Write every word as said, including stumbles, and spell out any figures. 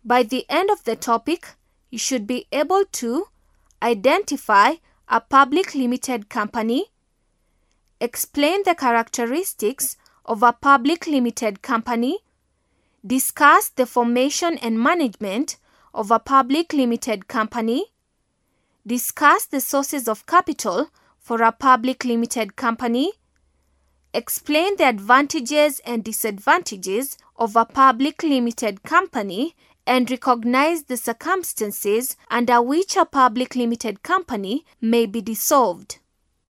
By the end of the topic, you should be able to identify a public limited company, explain the characteristics of a public limited company, discuss the formation and management of a public limited company, discuss the sources of capital for a public limited company, explain the advantages and disadvantages of a public limited company, and recognize the circumstances under which a public limited company may be dissolved.